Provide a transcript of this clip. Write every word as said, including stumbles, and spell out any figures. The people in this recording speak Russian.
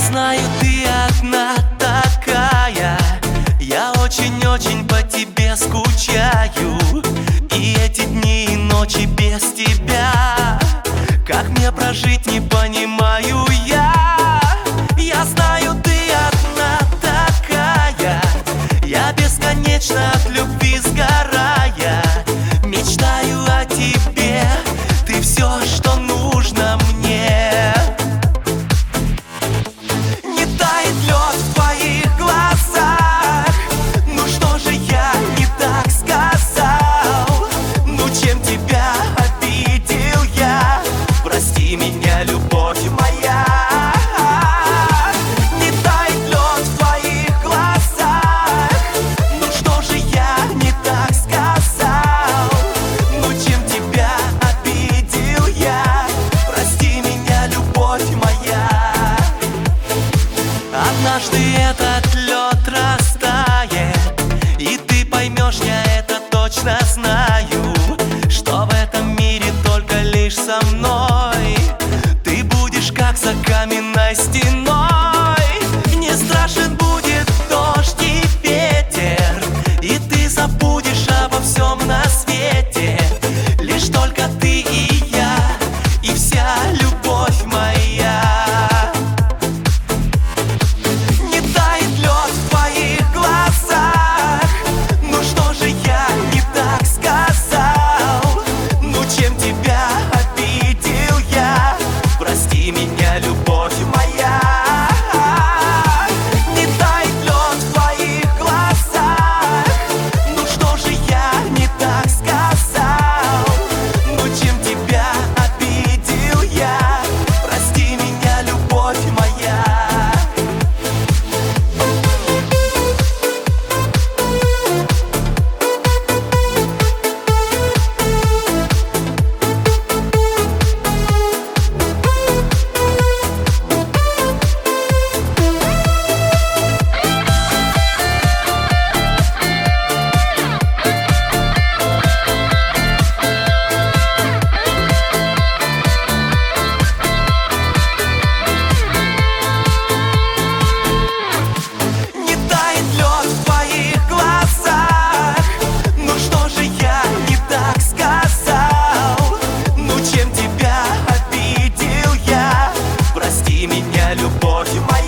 знаю, ты одна такая. Я очень-очень по тебе скучаю. И эти дни и ночи без тебя, как мне прожить, не понимаю я. Я знаю, ты одна такая. Я бесконечно от любви сгорая, мечтаю о тебе, ты все, что нужно мне. Не тает лед в твоих глазах. Ну что же я не так сказал? Ну чем тебя обидел я? Прости меня, любовь моя. Не тает лед в твоих глазах. Ну что же я не так сказал? Ну чем тебя обидел я? Прости меня, любовь моя. Однажды этот лед растает, и ты поймешь, я это точно знаю, что в этом мире только лишь со мной ты будешь как за каменной стеной. Не страшен будет дождь и ветер, и ты забудешь обо всем на свете. Лишь только ты и я, и вся любовь моя. Не тает лед в твоих глазах. Ну что же я не так сказал? Ну чем тебя обидел я? Прости меня, любовь моя. Не тает лед в твоих глазах. Ну что же я не так сказал? Ну чем тебя обидел я? Прости меня, любовь моя. Не тает лед в твоих глазах. Ну что же я не так сказал? Ну чем тебя обидел я? Прости меня, любовь моя.